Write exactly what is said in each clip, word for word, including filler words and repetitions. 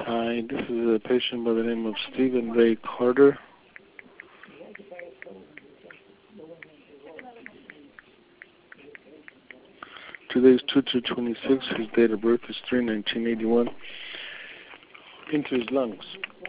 Hi, this is a patient by the name of Stephen Ray Carter. Today's two two twenty-six. His date of birth is three nineteen eighty-one. Into his lungs.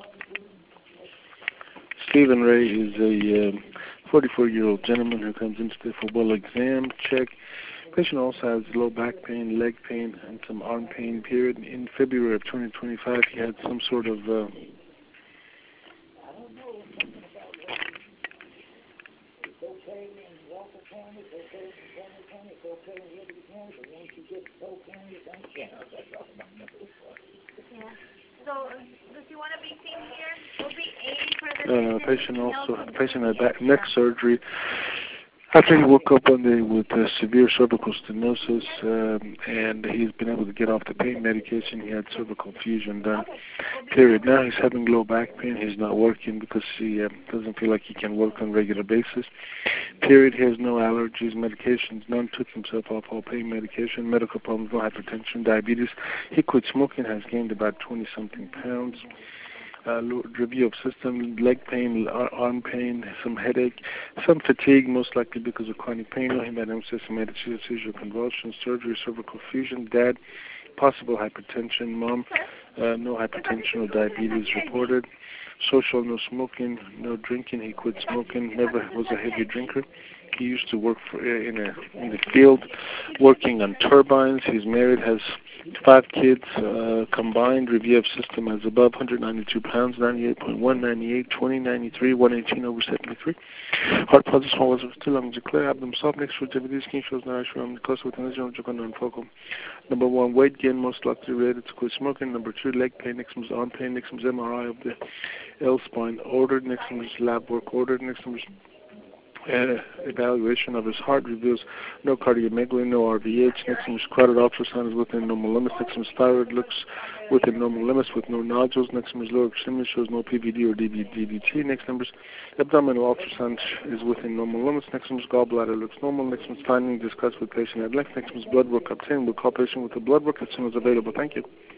Stephen Ray is a forty-four-year-old um, gentleman who comes into the full exam check. Patient also has low back pain, leg pain, and some arm pain. Period. In February of twenty twenty-five, he had some sort of uh, So, does he want to be seen here? We'll be aiming for the uh, patient also patient had back neck surgery. After he woke up one day with uh, severe cervical stenosis, um, and he's been able to get off the pain medication, he had cervical fusion done. Period. Now he's having low back pain. He's not working because he uh, doesn't feel like he can work on a regular basis. Period. He has no allergies, medications, none. Took himself off all pain medication, medical problems, no hypertension, diabetes. He quit smoking, has gained about twenty-something pounds. Uh, review of system, leg pain, arm pain, some headache, some fatigue, most likely because of chronic pain, no hematemesis, seizure, convulsions, surgery, cervical fusion, dad, possible hypertension, mom, uh, no hypertension or diabetes reported, social, no smoking, no drinking, he quit smoking, never was a heavy drinker. He used to work for, uh, in, a, in the field, working on turbines. He's married, has five kids uh, combined. Review of system as above: one hundred ninety-two pounds, ninety-eight point one, ninety-eight, twenty, ninety-three, one eighteen over seventy-three. Heart positive, small was two lungs declare, abdomen soft, next to activity, skin shows no issue, and close within the general non-focal. Number one, weight gain, most likely related to quit smoking. Number two, leg pain, next one is arm pain, next one is M R I of the L spine ordered, next one is lab work ordered, next one is Uh, evaluation of his heart reveals no cardiomegaly, no R V H. Next one is carotid ultrasound is within normal limits. Next one is thyroid looks within normal limits with no nodules. Next one is lower extremity shows no P V D or D V T. Next number is abdominal ultrasound is within normal limits. Next one is gallbladder looks normal. Next one is finding discussed with patient at length. Next one is blood work obtained. We'll call patient with the blood work as soon as available. Thank you.